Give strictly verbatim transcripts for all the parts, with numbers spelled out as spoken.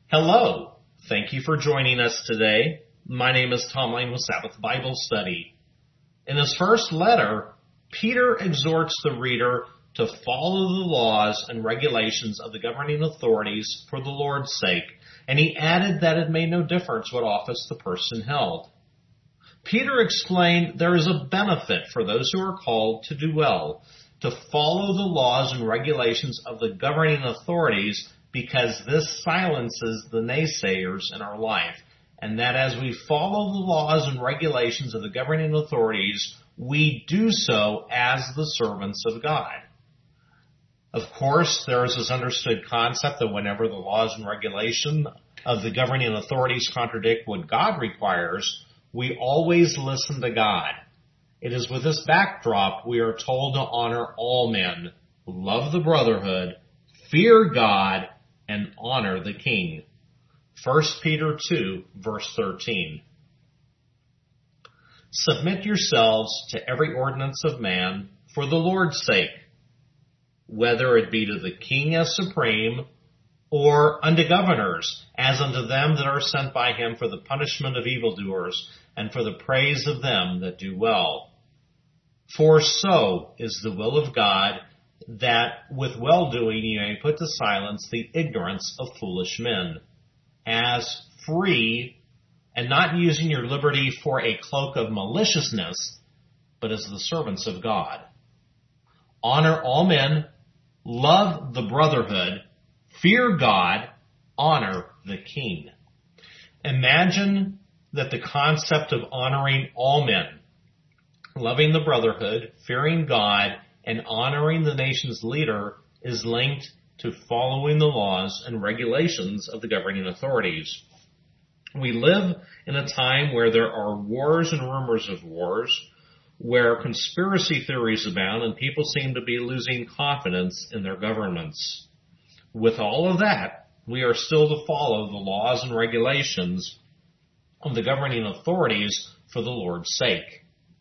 Hello. Thank you for joining us today. My name is Tom Lane with Sabbath Bible Study. In his first letter, Peter exhorts the reader to follow the laws and regulations of the governing authorities for the Lord's sake, and he added that it made no difference what office the person held. Peter explained there is a benefit for those who are called to do well, to follow the laws and regulations of the governing authorities, because this silences the naysayers in our life, and that as we follow the laws and regulations of the governing authorities, we do so as the servants of God. Of course, there is this understood concept that whenever the laws and regulation of the governing authorities contradict what God requires, we always listen to God. It is with this backdrop we are told to honor all men, love the brotherhood, fear God, and honor the king. First Peter two, verse thirteen. Submit yourselves to every ordinance of man for the Lord's sake, whether it be to the king as supreme, or unto governors, as unto them that are sent by him for the punishment of evildoers, and for the praise of them that do well. For so is the will of God, that with well-doing you may put to silence the ignorance of foolish men, as free, and not using your liberty for a cloak of maliciousness, but as the servants of God. Honor all men, love the brotherhood, fear God, honor the king. Imagine that the concept of honoring all men, loving the brotherhood, fearing God, and honoring the nation's leader is linked to following the laws and regulations of the governing authorities. We live in a time where there are wars and rumors of wars, where conspiracy theories abound and people seem to be losing confidence in their governments. With all of that, we are still to follow the laws and regulations of the governing authorities for the Lord's sake.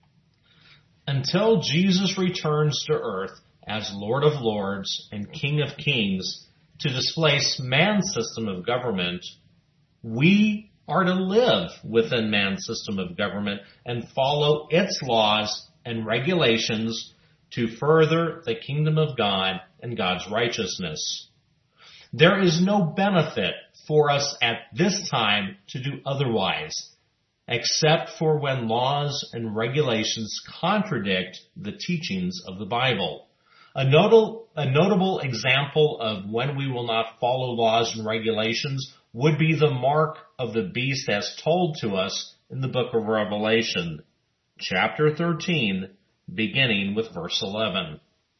Until Jesus returns to earth as Lord of Lords and King of Kings to displace man's system of government, we are to live within man's system of government and follow its laws and regulations to further the kingdom of God and God's righteousness. There is no benefit for us at this time to do otherwise, except for when laws and regulations contradict the teachings of the Bible. A notable, a notable example of when we will not follow laws and regulations would be the mark of the beast as told to us in the book of Revelation, chapter thirteen, beginning with verse eleven.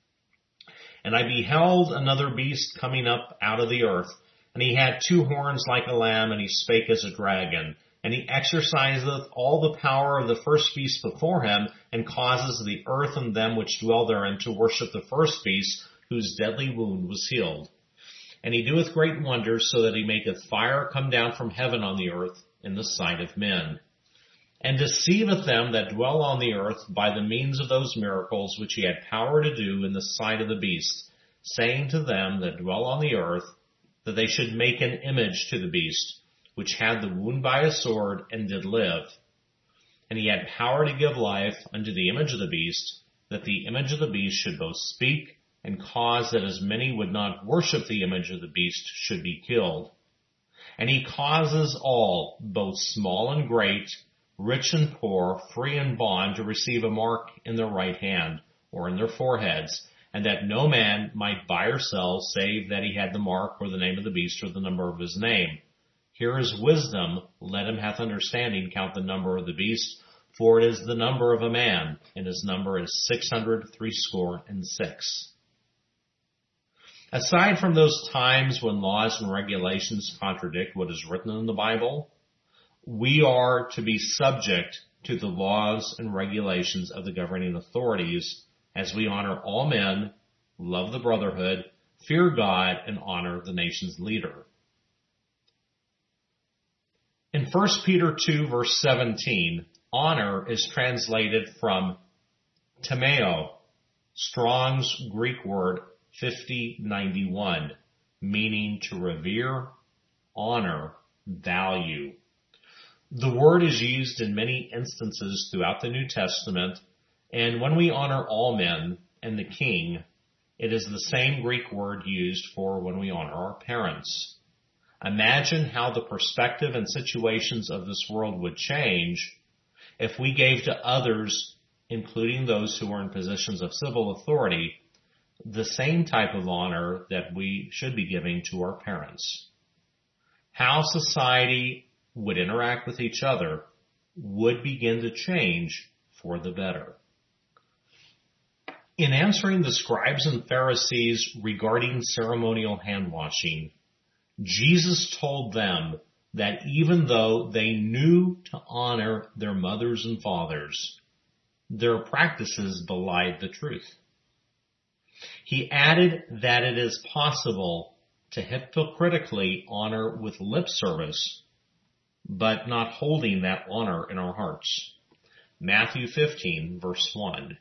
And I beheld another beast coming up out of the earth, and he had two horns like a lamb, and he spake as a dragon. And he exerciseth all the power of the first beast before him, and causes the earth and them which dwell therein to worship the first beast, whose deadly wound was healed. And he doeth great wonders, so that he maketh fire come down from heaven on the earth in the sight of men, and deceiveth them that dwell on the earth by the means of those miracles which he had power to do in the sight of the beast, saying to them that dwell on the earth that they should make an image to the beast, which had the wound by a sword, and did live. And he had power to give life unto the image of the beast, that the image of the beast should both speak, and cause that as many would not worship the image of the beast should be killed. And he causes all, both small and great, rich and poor, free and bond, to receive a mark in their right hand, or in their foreheads, and that no man might buy or sell, save that he had the mark, or the name of the beast, or the number of his name. Here is wisdom, let him hath understanding count the number of the beast, for it is the number of a man, and his number is six hundred threescore and six. Aside from those times when laws and regulations contradict what is written in the Bible, we are to be subject to the laws and regulations of the governing authorities as we honor all men, love the brotherhood, fear God, and honor the nation's leader. In First Peter two, verse seventeen, honor is translated from timeo, Strong's Greek word fifty ninety-one, meaning to revere, honor, value. The word is used in many instances throughout the New Testament, and when we honor all men and the king, it is the same Greek word used for when we honor our parents. Imagine how the perspective and situations of this world would change if we gave to others, including those who are in positions of civil authority, the same type of honor that we should be giving to our parents. How society would interact with each other would begin to change for the better. In answering the scribes and Pharisees regarding ceremonial hand washing, Jesus told them that even though they knew to honor their mothers and fathers, their practices belied the truth. He added that it is possible to hypocritically honor with lip service, but not holding that honor in our hearts. Matthew fifteen, verse one.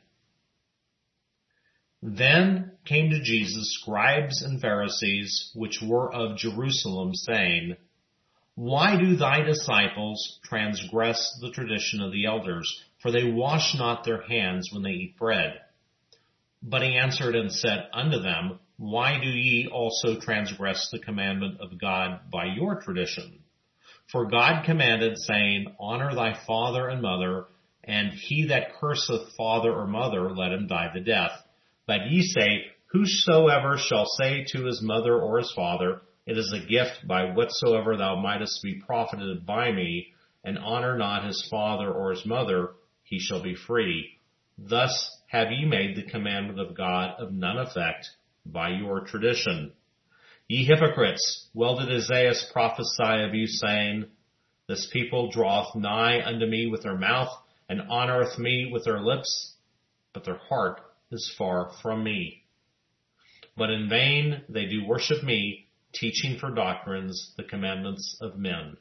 Then came to Jesus scribes and Pharisees, which were of Jerusalem, saying, Why do thy disciples transgress the tradition of the elders? For they wash not their hands when they eat bread. But he answered and said unto them, Why do ye also transgress the commandment of God by your tradition? For God commanded, saying, Honor thy father and mother, and he that curseth father or mother, let him die the death. But ye say, Whosoever shall say to his mother or his father, It is a gift by whatsoever thou mightest be profited by me, and honor not his father or his mother, he shall be free. Thus have ye made the commandment of God of none effect by your tradition. Ye hypocrites, well did Isaiah prophesy of you, saying, This people draweth nigh unto me with their mouth, and honoreth me with their lips, but their heart is far from me. But in vain they do worship me, teaching for doctrines the commandments of men.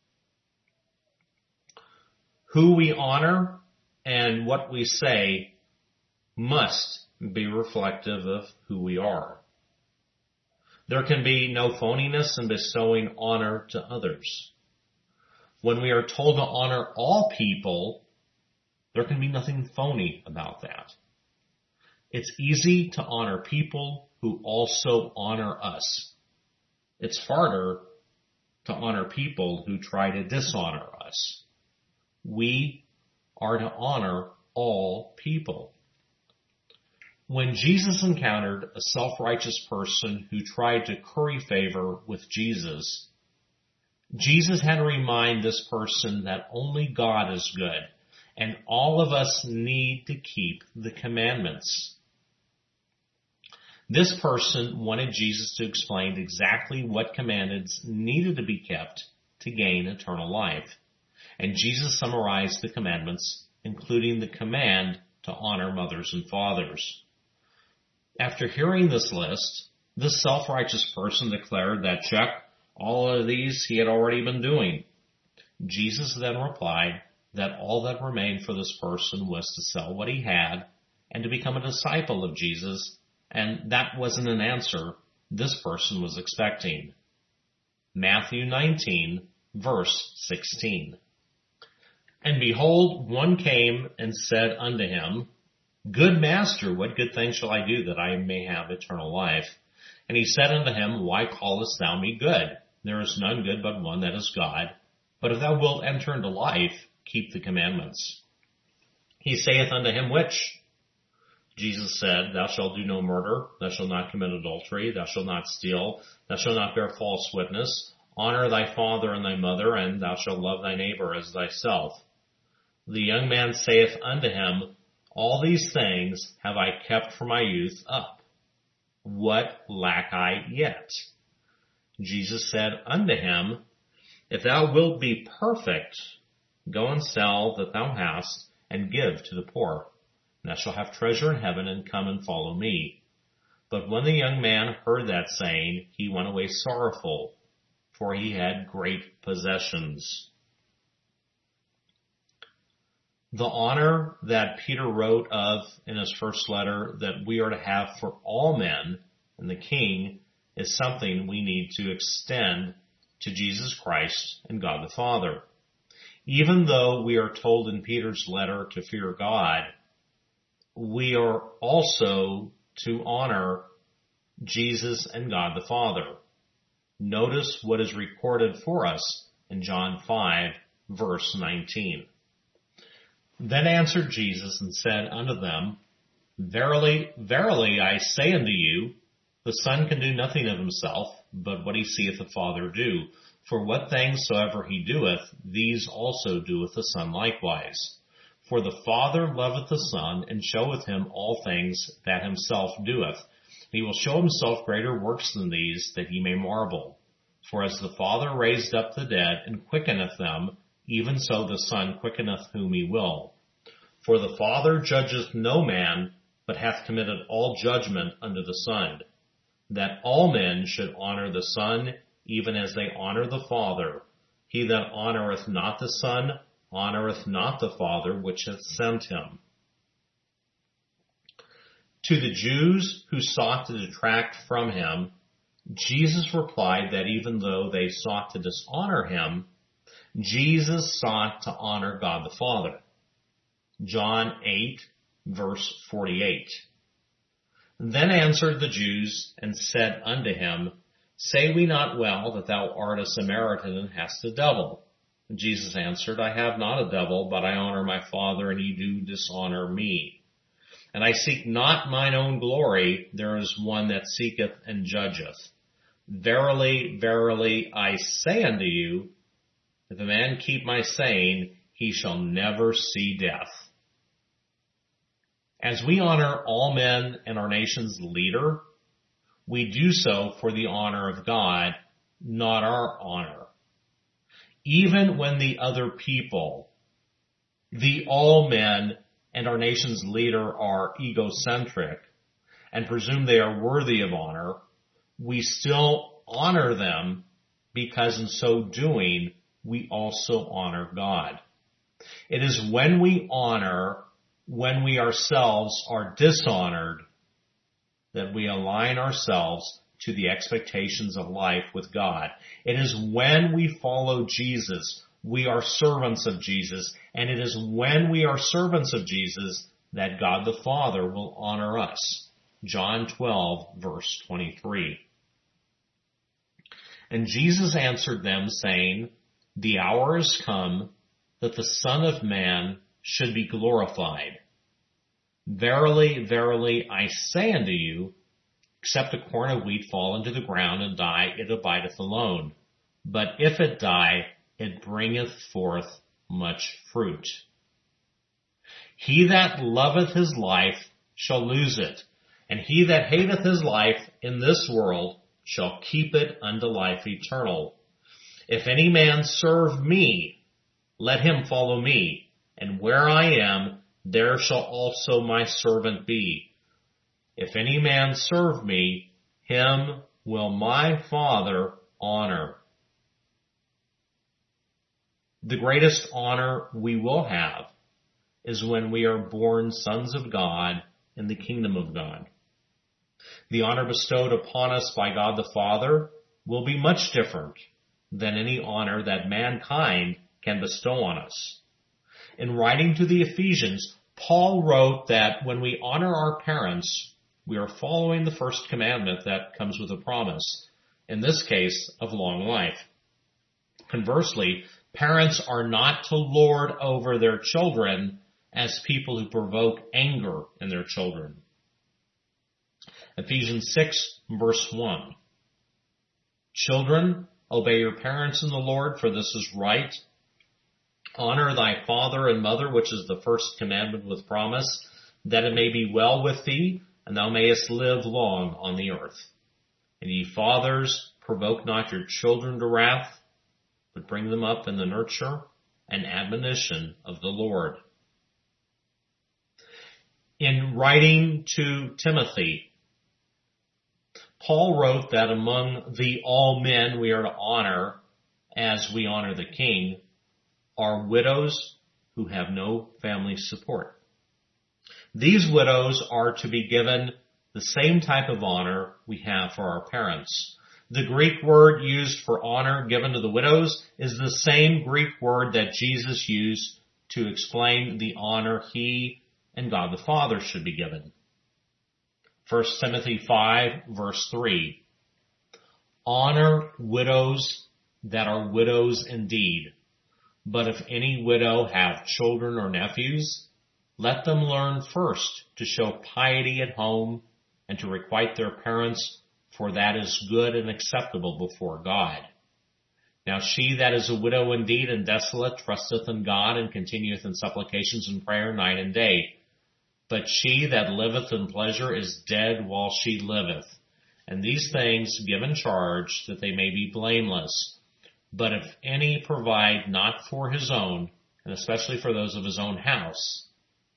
Who we honor and what we say must be reflective of who we are. There can be no phoniness in bestowing honor to others. When we are told to honor all people, there can be nothing phony about that. It's easy to honor people who also honor us. It's harder to honor people who try to dishonor us. We are to honor all people. When Jesus encountered a self-righteous person who tried to curry favor with Jesus, Jesus had to remind this person that only God is good, and all of us need to keep the commandments. This person wanted Jesus to explain exactly what commandments needed to be kept to gain eternal life. And Jesus summarized the commandments, including the command to honor mothers and fathers. After hearing this list, this self-righteous person declared that, check, all of these he had already been doing. Jesus then replied that all that remained for this person was to sell what he had and to become a disciple of Jesus, and that wasn't an answer this person was expecting. Matthew nineteen, verse sixteen. And behold, one came and said unto him, Good master, what good thing shall I do that I may have eternal life? And he said unto him, Why callest thou me good? There is none good but one, that is God. But if thou wilt enter into life, keep the commandments. He saith unto him, Which? Jesus said, Thou shalt do no murder, thou shalt not commit adultery, thou shalt not steal, thou shalt not bear false witness, honor thy father and thy mother, and thou shalt love thy neighbor as thyself. The young man saith unto him, All these things have I kept from my youth up. What lack I yet? Jesus said unto him, If thou wilt be perfect, go and sell that thou hast, and give to the poor. And thou shalt have treasure in heaven, and come and follow me. But when the young man heard that saying, he went away sorrowful, for he had great possessions. The honor that Peter wrote of in his first letter that we are to have for all men and the king is something we need to extend to Jesus Christ and God the Father. Even though we are told in Peter's letter to fear God, we are also to honor Jesus and God the Father. Notice what is recorded for us in John five, verse nineteen. Then answered Jesus and said unto them, Verily, verily, I say unto you, the Son can do nothing of himself, but what he seeth the Father do. For what things soever he doeth, these also doeth the Son likewise. For the Father loveth the Son, and showeth him all things that himself doeth. He will show himself greater works than these, that ye may marvel. For as the Father raised up the dead, and quickeneth them, even so the Son quickeneth whom he will. For the Father judgeth no man, but hath committed all judgment unto the Son, that all men should honor the Son, even as they honor the Father. He that honoreth not the Son, honoreth not the Father which hath sent him. To the Jews who sought to detract from him, Jesus replied that even though they sought to dishonor him, Jesus sought to honor God the Father. John eight, verse forty-eight. Then answered the Jews and said unto him, Say we not well that thou art a Samaritan and hast a devil? And Jesus answered, I have not a devil, but I honor my Father, and ye do dishonor me. And I seek not mine own glory, there is one that seeketh and judgeth. Verily, verily, I say unto you, if a man keep my saying, he shall never see death. As we honor all men and our nation's leader, we do so for the honor of God, not our honor. Even when the other people, the all men and our nation's leader are egocentric and presume they are worthy of honor, we still honor them because in so doing, we also honor God. It is when we honor, when we ourselves are dishonored, that we align ourselves to the expectations of life with God. It is when we follow Jesus, we are servants of Jesus, and it is when we are servants of Jesus that God the Father will honor us. John twelve, verse twenty-three. And Jesus answered them, saying, The hour is come that the Son of Man should be glorified. Verily, verily, I say unto you, except a corn of wheat fall into the ground and die, it abideth alone. But if it die, it bringeth forth much fruit. He that loveth his life shall lose it, and he that hateth his life in this world shall keep it unto life eternal. If any man serve me, let him follow me, and where I am, there shall also my servant be. If any man serve me, him will my Father honor. The greatest honor we will have is when we are born sons of God in the kingdom of God. The honor bestowed upon us by God the Father will be much different than any honor that mankind can bestow on us. In writing to the Ephesians, Paul wrote that when we honor our parents, we are following the first commandment that comes with a promise, in this case, of long life. Conversely, parents are not to lord over their children as people who provoke anger in their children. Ephesians six, verse one. Children, obey your parents in the Lord, for this is right. Honor thy father and mother, which is the first commandment with promise, that it may be well with thee, and thou mayest live long on the earth. And ye fathers, provoke not your children to wrath, but bring them up in the nurture and admonition of the Lord. In writing to Timothy, Paul wrote that among the all men we are to honor, as we honor the king, are widows who have no family support. These widows are to be given the same type of honor we have for our parents. The Greek word used for honor given to the widows is the same Greek word that Jesus used to explain the honor he and God the Father should be given. First Timothy five, verse three. Honor widows that are widows indeed. But if any widow have children or nephews, let them learn first to show piety at home and to requite their parents, for that is good and acceptable before God. Now she that is a widow indeed and desolate trusteth in God and continueth in supplications and prayer night and day. But she that liveth in pleasure is dead while she liveth. And these things give in charge that they may be blameless. But if any provide not for his own, and especially for those of his own house,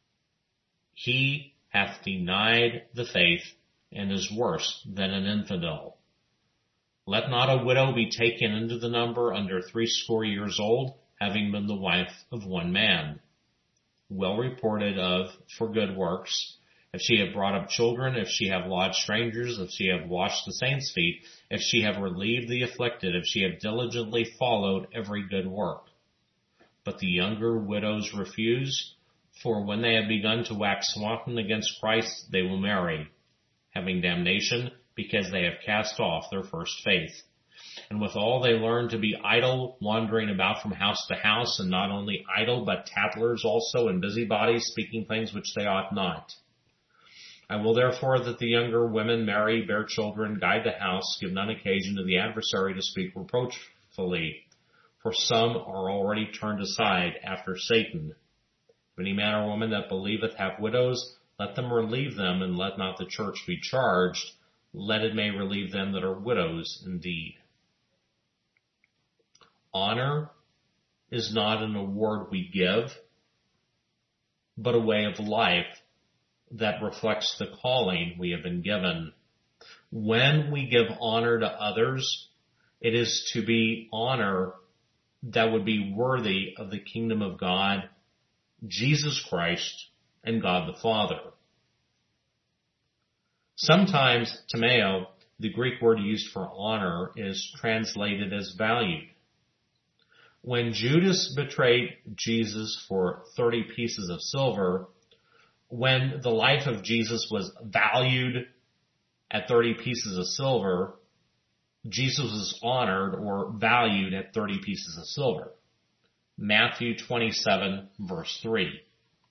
he hath denied the faith and is worse than an infidel. Let not a widow be taken into the number under threescore years old, having been the wife of one man, well reported of for good works, if she have brought up children, if she have lodged strangers, if she have washed the saints' feet, if she have relieved the afflicted, if she have diligently followed every good work. But the younger widows refuse, for when they have begun to wax wanton against Christ, they will marry, having damnation, because they have cast off their first faith. And withal they learn to be idle, wandering about from house to house, and not only idle, but tattlers also, and busybodies, speaking things which they ought not. I will therefore that the younger women marry, bear children, guide the house, give none occasion to the adversary to speak reproachfully, for some are already turned aside after Satan. If any man or woman that believeth have widows, let them relieve them, and let not the church be charged, let it may relieve them that are widows indeed. Honor is not an award we give, but a way of life that reflects the calling we have been given. When we give honor to others, it is to be honor that would be worthy of the kingdom of God, Jesus Christ, and God the Father. Sometimes, timeo, the Greek word used for honor, is translated as valued. When Judas betrayed Jesus for thirty pieces of silver, when the life of Jesus was valued at thirty pieces of silver, Jesus was honored or valued at thirty pieces of silver. Matthew twenty-seven, verse three.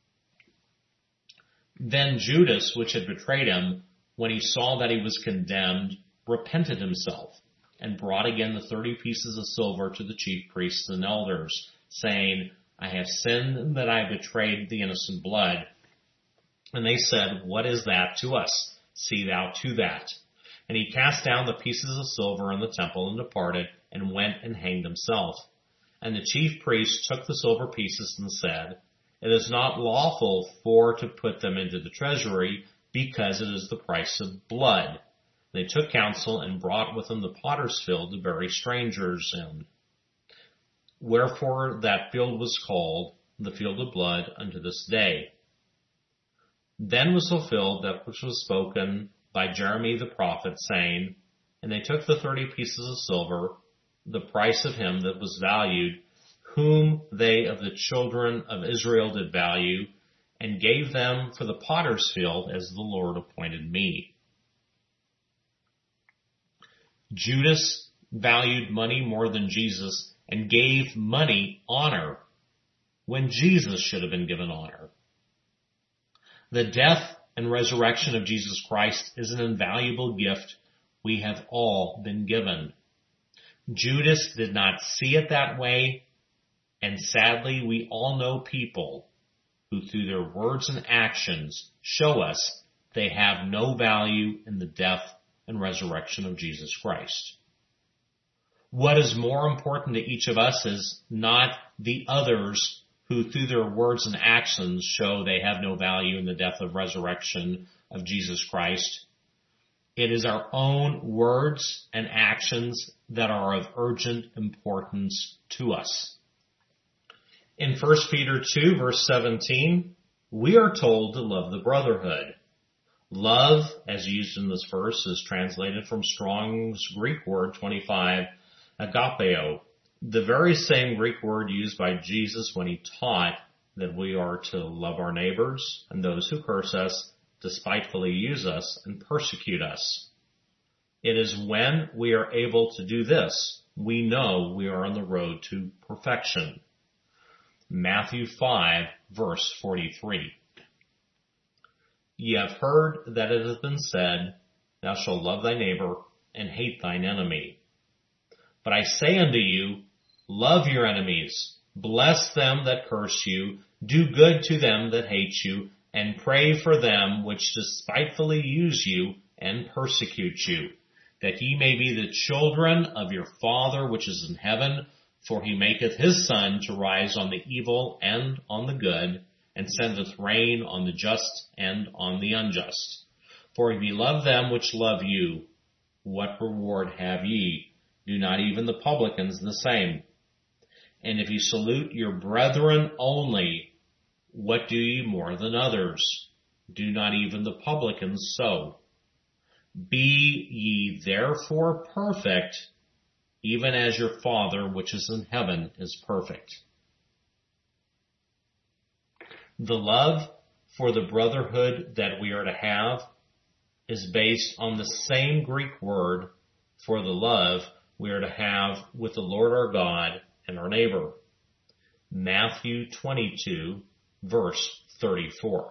Then Judas, which had betrayed him, when he saw that he was condemned, repented himself, and brought again the thirty pieces of silver to the chief priests and elders, saying, I have sinned in that I betrayed the innocent blood. And they said, What is that to us? See thou to that. And he cast down the pieces of silver in the temple and departed, and went and hanged himself. And the chief priests took the silver pieces and said, It is not lawful for to put them into the treasury, because it is the price of blood. They took counsel and brought with them the potter's field to bury strangers in. Wherefore that field was called the field of blood unto this day. Then was fulfilled that which was spoken by Jeremy the prophet, saying, And they took the thirty pieces of silver, the price of him that was valued, whom they of the children of Israel did value, and gave them for the potter's field as the Lord appointed me. Judas valued money more than Jesus and gave money honor when Jesus should have been given honor. The death and resurrection of Jesus Christ is an invaluable gift we have all been given. Judas did not see it that way, and sadly we all know people who through their words and actions show us they have no value in the death and resurrection of Jesus Christ. What is more important to each of us is not the others who through their words and actions show they have no value in the death and resurrection of Jesus Christ. It is our own words and actions that are of urgent importance to us. In First Peter two, verse seventeen, we are told to love the brotherhood. Love, as used in this verse, is translated from Strong's Greek word twenty-five, agapeo, the very same Greek word used by Jesus when he taught that we are to love our neighbors and those who curse us, despitefully use us, and persecute us. It is when we are able to do this, we know we are on the road to perfection. Matthew five, verse forty-three. Ye have heard that it has been said, Thou shalt love thy neighbor and hate thine enemy. But I say unto you, love your enemies, bless them that curse you, do good to them that hate you, and pray for them which despitefully use you and persecute you, that ye may be the children of your Father which is in heaven, for he maketh his sun to rise on the evil and on the good, and sendeth rain on the just and on the unjust. For if ye love them which love you, what reward have ye? Do not even the publicans the same? And if ye salute your brethren only, what do ye more than others? Do not even the publicans so? Be ye therefore perfect, even as your Father which is in heaven is perfect. The love for the brotherhood that we are to have is based on the same Greek word for the love we are to have with the Lord our God and our neighbor. Matthew twenty-two, verse thirty-four.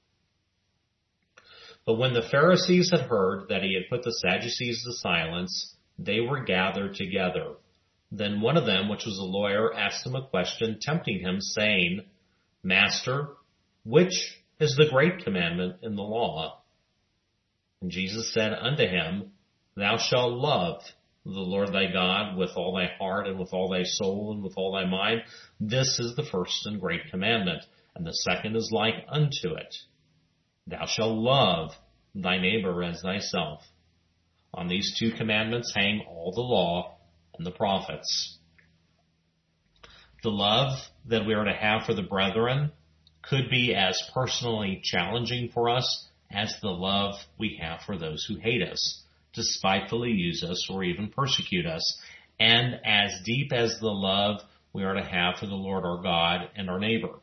But when the Pharisees had heard that he had put the Sadducees to silence, they were gathered together. Then one of them, which was a lawyer, asked him a question, tempting him, saying, Master, which is the great commandment in the law? And Jesus said unto him, Thou shalt love the Lord thy God with all thy heart and with all thy soul and with all thy mind. This is the first and great commandment, and the second is like unto it. Thou shalt love thy neighbor as thyself. On these two commandments hang all the law and the prophets. The love that we are to have for the brethren could be as personally challenging for us as the love we have for those who hate us, despitefully use us, or even persecute us, and as deep as the love we are to have for the Lord our God and our neighbor.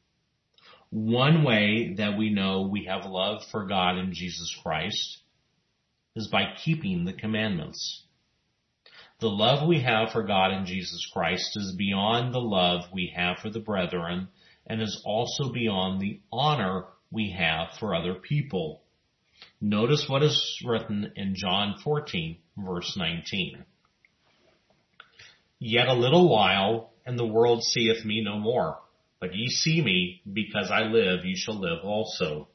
One way that we know we have love for God in Jesus Christ is by keeping the commandments. The love we have for God in Jesus Christ is beyond the love we have for the brethren, and is also beyond the honor we have for other people. Notice what is written in John fourteen, verse nineteen. Yet a little while, and the world seeth me no more. But ye see me, because I live, ye shall live also.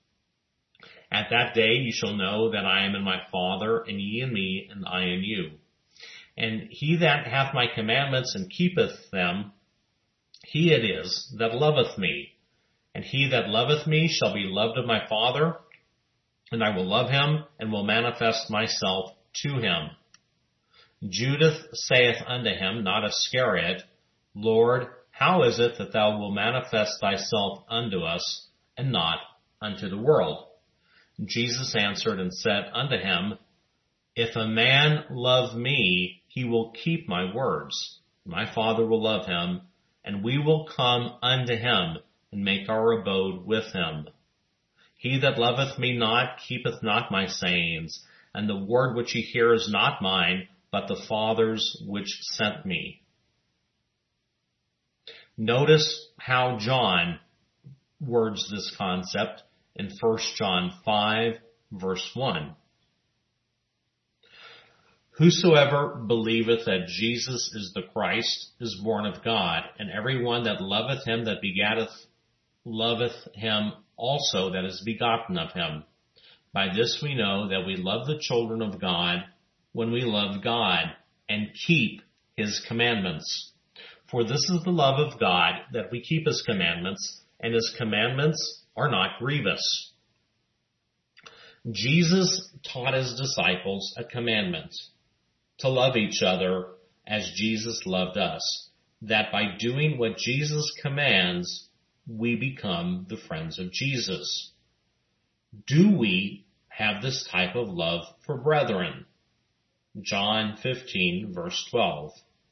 At that day ye shall know that I am in my Father, and ye in me, and I in you. And he that hath my commandments and keepeth them, he it is that loveth me. And he that loveth me shall be loved of my Father, and I will love him, and will manifest myself to him. Judas saith unto him, not Iscariot, Lord, how is it that thou wilt manifest thyself unto us, and not unto the world? Jesus answered and said unto him, If a man love me, he will keep my words. My Father will love him, and we will come unto him, and make our abode with him. He that loveth me not keepeth not my sayings, and the word which ye hear is not mine, but the Father's which sent me. Notice how John words this concept in First John five, verse one. Whosoever believeth that Jesus is the Christ is born of God, and every one that loveth him that begetteth loveth him also that is begotten of him. By this we know that we love the children of God, when we love God and keep his commandments. For this is the love of God, that we keep his commandments, and his commandments are not grievous. Jesus taught his disciples a commandment, to love each other as Jesus loved us, that by doing what Jesus commands, we become the friends of Jesus. do we have this type of love for brethren? John fifteen, verse twelve.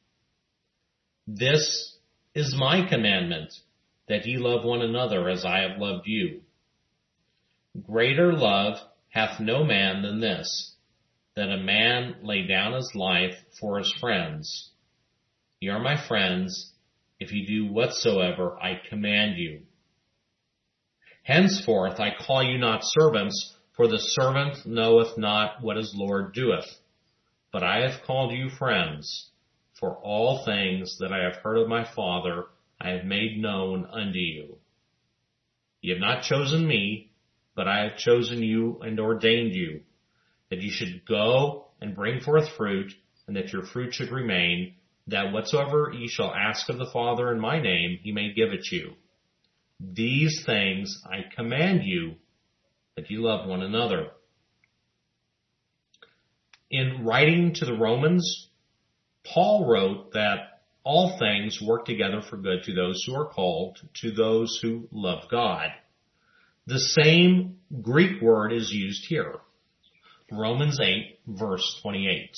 This is my commandment, that ye love one another as I have loved you. Greater love hath no man than this, that a man lay down his life for his friends. Ye are my friends, if ye do whatsoever I command you. Henceforth I call you not servants, for the servant knoweth not what his Lord doeth. But I have called you friends, for all things that I have heard of my Father I have made known unto you. Ye have not chosen me, but I have chosen you and ordained you, that ye should go and bring forth fruit, and that your fruit should remain, that whatsoever ye shall ask of the Father in my name, he may give it you. These things I command you, that ye love one another. In writing to the Romans, Paul wrote that all things work together for good to those who are called, to those who love God. The same Greek word is used here. Romans eight, verse twenty-eight.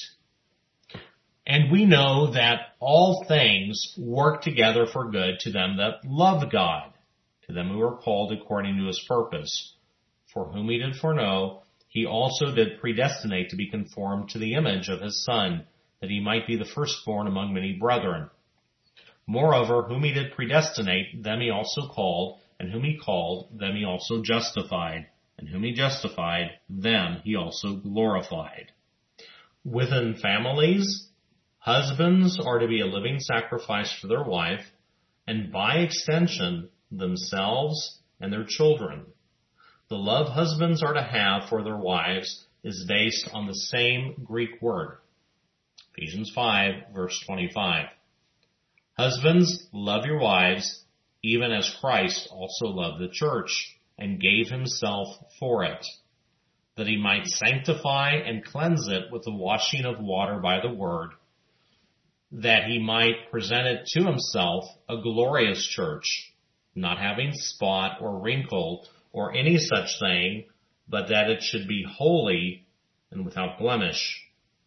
And we know that all things work together for good to them that love God, to them who are called according to his purpose. For whom he did foreknow, he also did predestinate to be conformed to the image of his Son, that he might be the firstborn among many brethren. Moreover, whom he did predestinate, them he also called, and whom he called, them he also justified, and whom he justified, them he also glorified. Within families, husbands are to be a living sacrifice for their wife, and by extension, themselves and their children. The love husbands are to have for their wives is based on the same Greek word. Ephesians five, verse twenty-five. Husbands, love your wives, even as Christ also loved the church, and gave himself for it, that he might sanctify and cleanse it with the washing of water by the word, that he might present it to himself a glorious church, not having spot or wrinkle or any such thing, but that it should be holy and without blemish.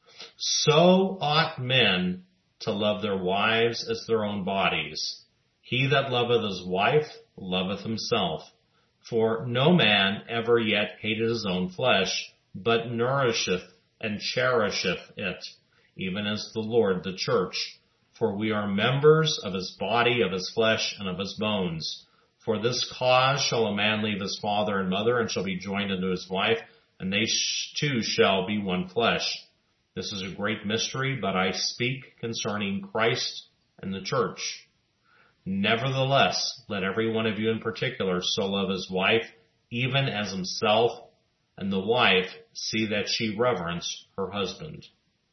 So ought men to love their wives as their own bodies. He that loveth his wife loveth himself. For no man ever yet hated his own flesh, but nourisheth and cherisheth it, even as the Lord the church. For we are members of his body, of his flesh, and of his bones. For this cause shall a man leave his father and mother, and shall be joined unto his wife, and they two shall be one flesh. This is a great mystery, but I speak concerning Christ and the church. Nevertheless, let every one of you in particular so love his wife, even as himself, and the wife see that she reverence her husband.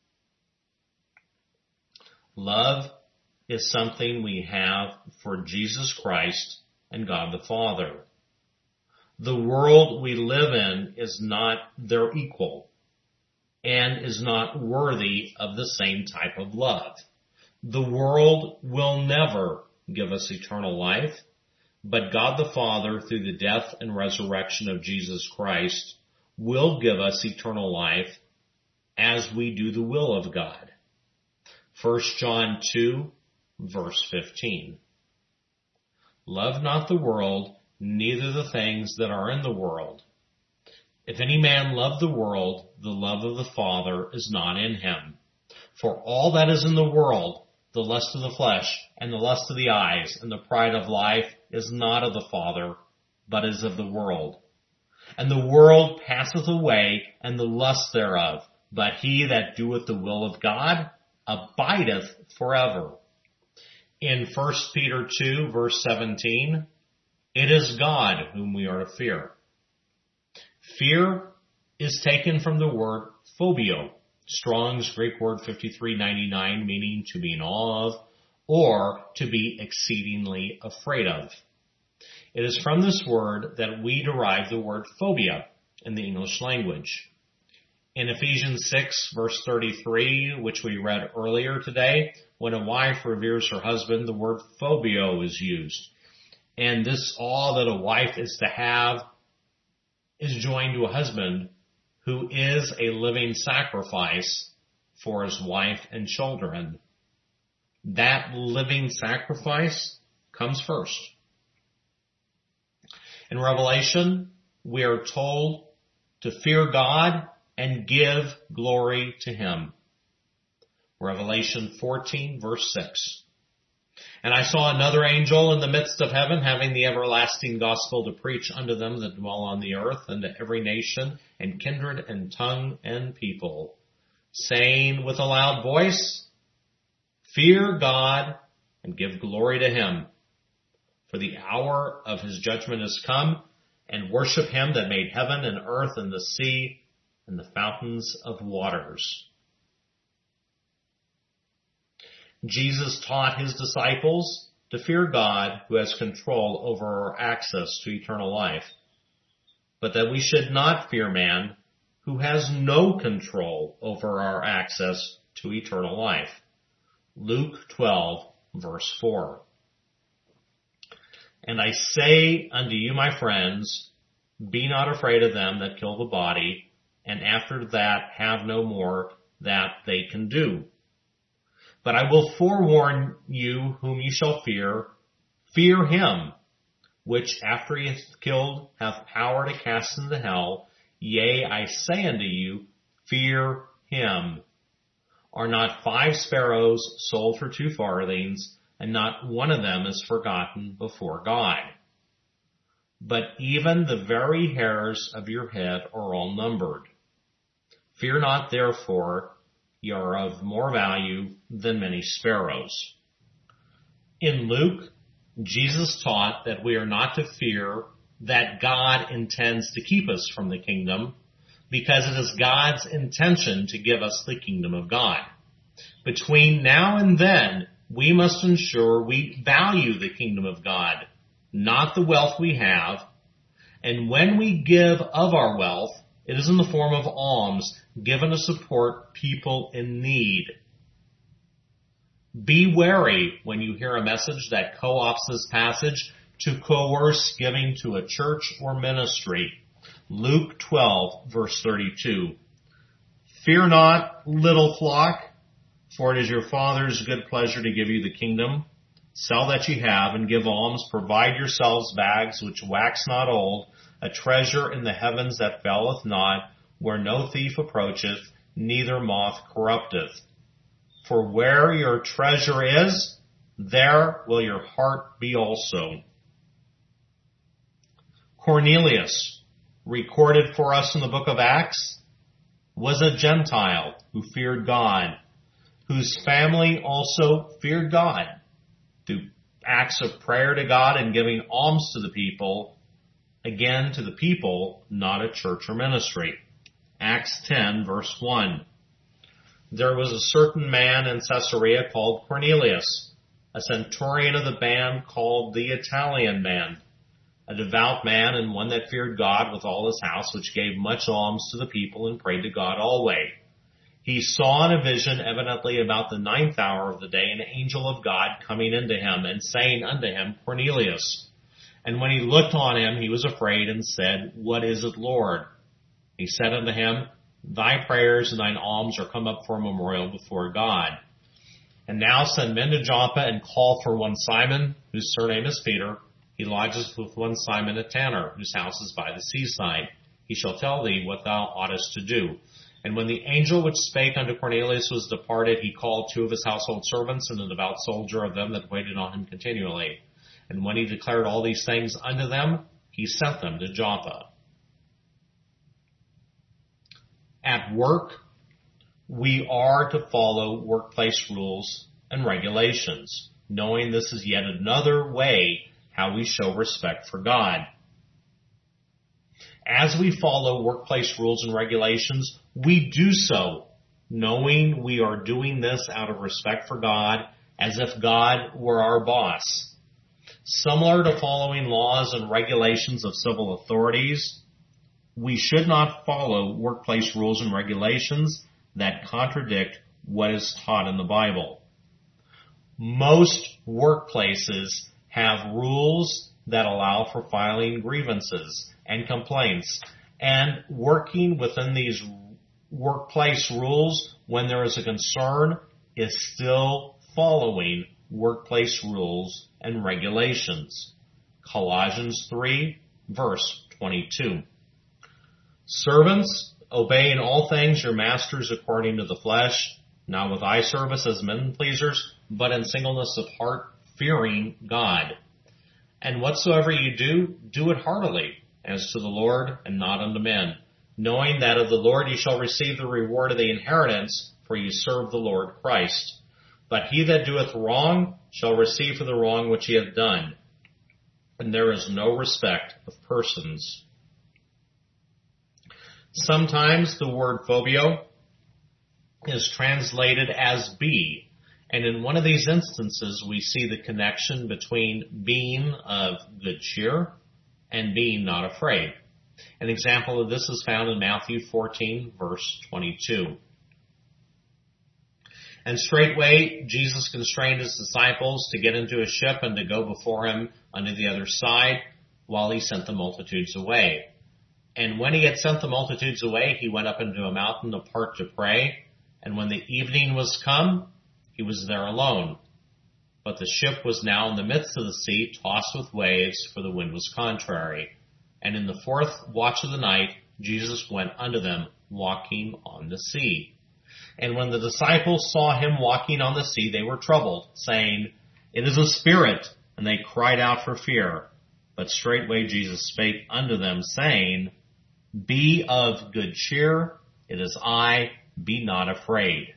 Love is something we have for Jesus Christ and God the Father. The world we live in is not their equal and is not worthy of the same type of love. The world will never give us eternal life, but God the Father, through the death and resurrection of Jesus Christ, will give us eternal life as we do the will of God. First John two, verse fifteen. Love not the world, neither the things that are in the world. If any man love the world, the love of the Father is not in him. For all that is in the world, the lust of the flesh, and the lust of the eyes, and the pride of life, is not of the Father, but is of the world. And the world passeth away, and the lust thereof, but he that doeth the will of God abideth forever. In First Peter two, verse seventeen, it is God whom we are to fear. Fear is taken from the word phobio, Strong's Greek word fifty-three ninety-nine, meaning to be in awe of, or to be exceedingly afraid of. It is from this word that we derive the word phobia in the English language. In Ephesians six, verse thirty-three, which we read earlier today, when a wife reveres her husband, the word phobio is used. And this awe that a wife is to have is joined to a husband who is a living sacrifice for his wife and children. That living sacrifice comes first. In Revelation, we are told to fear God and give glory to Him. Revelation fourteen, verse six. And I saw another angel in the midst of heaven, having the everlasting gospel to preach unto them that dwell on the earth, and to every nation and kindred and tongue and people, saying with a loud voice, Fear God and give glory to Him, for the hour of His judgment is come, and worship Him that made heaven and earth and the sea and the fountains of waters. Jesus taught His disciples to fear God, who has control over our access to eternal life, but that we should not fear man, who has no control over our access to eternal life. Luke twelve, verse four. And I say unto you, my friends, be not afraid of them that kill the body, and after that have no more that they can do. But I will forewarn you whom you shall fear. Fear him, which after he hath killed hath power to cast into hell. Yea, I say unto you, fear him. Are not five sparrows sold for two farthings, and not one of them is forgotten before God? But even the very hairs of your head are all numbered. Fear not therefore, ye are of more value than many sparrows. In Luke, Jesus taught that we are not to fear that God intends to keep us from the kingdom, because it is God's intention to give us the kingdom of God. Between now and then, we must ensure we value the kingdom of God, not the wealth we have. And when we give of our wealth, it is in the form of alms given to support people in need. Be wary when you hear a message that co-opts this passage to coerce giving to a church or ministry. Luke twelve, verse thirty-two. Fear not, little flock, for it is your Father's good pleasure to give you the kingdom. Sell that ye have and give alms. Provide yourselves bags which wax not old, a treasure in the heavens that faileth not, where no thief approacheth, neither moth corrupteth. For where your treasure is, there will your heart be also. Cornelius, recorded for us in the book of Acts, was a Gentile who feared God, whose family also feared God, through acts of prayer to God and giving alms to the people, again to the people, not a church or ministry. Acts ten, verse one. There was a certain man in Caesarea called Cornelius, a centurion of the band called the Italian band, a devout man and one that feared God with all his house, which gave much alms to the people and prayed to God always. He saw in a vision, evidently about the ninth hour of the day, an angel of God coming into him and saying unto him, Cornelius. And when he looked on him, he was afraid and said, What is it, Lord? He said unto him, Thy prayers and thine alms are come up for a memorial before God. And now send men to Joppa and call for one Simon, whose surname is Peter. He lodges with one Simon a tanner, whose house is by the seaside. He shall tell thee what thou oughtest to do. And when the angel which spake unto Cornelius was departed, he called two of his household servants and a devout soldier of them that waited on him continually. And when he declared all these things unto them, he sent them to Joppa. At work, we are to follow workplace rules and regulations, knowing this is yet another way how we show respect for God. As we follow workplace rules and regulations, we do so knowing we are doing this out of respect for God, as if God were our boss. Similar to following laws and regulations of civil authorities, we should not follow workplace rules and regulations that contradict what is taught in the Bible. Most workplaces have rules that allow for filing grievances and complaints, And working within these workplace rules when there is a concern is still following workplace rules and regulations. Colossians three, verse twenty-two. Servants, obey in all things your masters according to the flesh, not with eye service as men pleasers, but in singleness of heart, fearing God. And whatsoever you do, do it heartily, as to the Lord and not unto men, knowing that of the Lord you shall receive the reward of the inheritance, for you serve the Lord Christ. But he that doeth wrong shall receive for the wrong which he hath done. And there is no respect of persons. Sometimes the word phobio is translated as be, and in one of these instances we see the connection between being of good cheer and being not afraid. An example of this is found in Matthew fourteen, verse twenty-two. And straightway Jesus constrained his disciples to get into a ship and to go before him unto the other side, while he sent the multitudes away. And when he had sent the multitudes away, he went up into a mountain apart to pray. And when the evening was come, he was there alone. But the ship was now in the midst of the sea, tossed with waves, for the wind was contrary. And in the fourth watch of the night, Jesus went unto them, walking on the sea. And when the disciples saw him walking on the sea, they were troubled, saying, It is a spirit. And they cried out for fear. But straightway Jesus spake unto them, saying, Be of good cheer, it is I, be not afraid.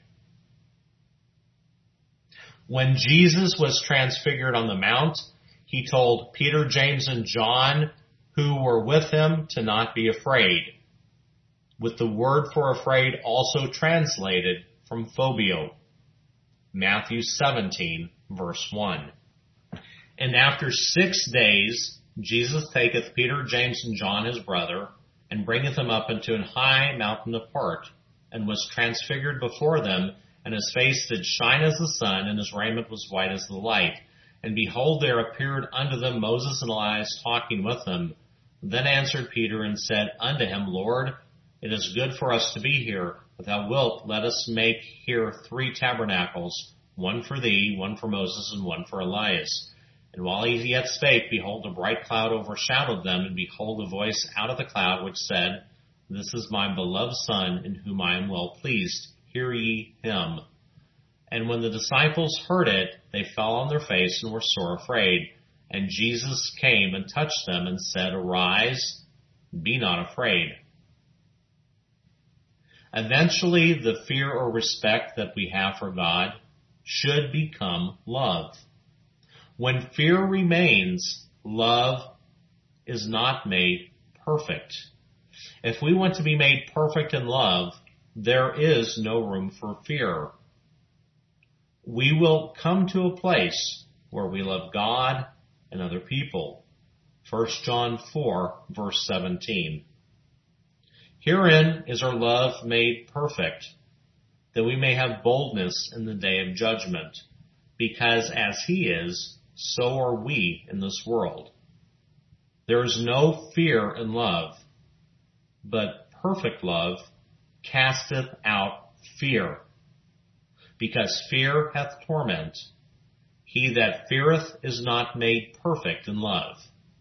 When Jesus was transfigured on the mount, he told Peter, James, and John, who were with him, to not be afraid, with the word for afraid also translated from phobio. Matthew seventeen, verse one. And after six days, Jesus taketh Peter, James, and John his brother, and bringeth them up into an high mountain apart, and was transfigured before them, and his face did shine as the sun, and his raiment was white as the light. And behold, there appeared unto them Moses and Elias talking with them. Then answered Peter and said unto him, Lord, it is good for us to be here. If thou wilt, let us make here three tabernacles, one for thee, one for Moses, and one for Elias. And while he yet spake, behold, a bright cloud overshadowed them, and behold, a voice out of the cloud which said, This is my beloved Son, in whom I am well pleased. Hear ye him. And when the disciples heard it, they fell on their face and were sore afraid. And Jesus came and touched them and said, Arise, be not afraid. Eventually, the fear or respect that we have for God should become love. When fear remains, love is not made perfect. If we want to be made perfect in love, there is no room for fear. We will come to a place where we love God and other people. First John four, verse seventeen. Herein is our love made perfect, that we may have boldness in the day of judgment, because as he is, so are we in this world. There is no fear in love, but perfect love casteth out fear, because fear hath torment. He that feareth is not made perfect in love.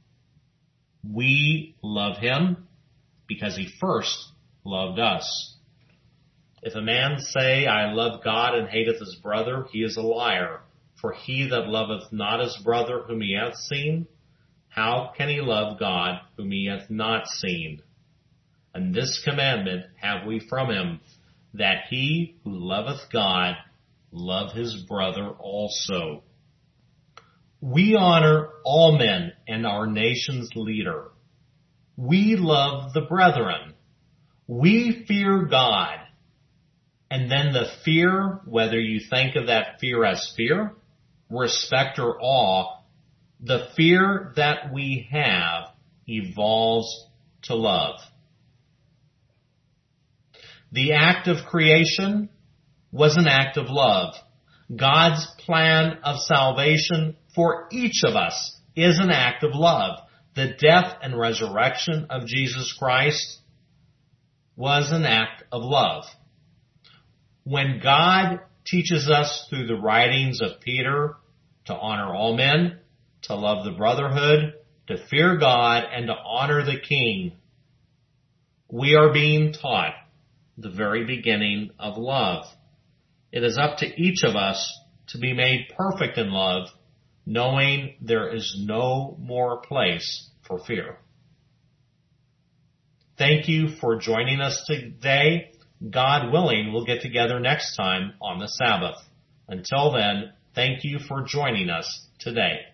We love him because he first loved us. If a man say, I love God, and hateth his brother, he is a liar. For he that loveth not his brother whom he hath seen, how can he love God whom he hath not seen? And this commandment have we from him, that he who loveth God love his brother also. We honor all men and our nation's leader. We love the brethren. We fear God. And then the fear, whether you think of that fear as fear, respect, or awe, the fear that we have evolves to love. The act of creation was an act of love. God's plan of salvation for each of us is an act of love. The death and resurrection of Jesus Christ was an act of love. When God teaches us through the writings of Peter to honor all men, to love the brotherhood, to fear God, and to honor the king, we are being taught the very beginning of love. It is up to each of us to be made perfect in love, knowing there is no more place for fear. Thank you for joining us today. God willing, we'll get together next time on the Sabbath. Until then, thank you for joining us today.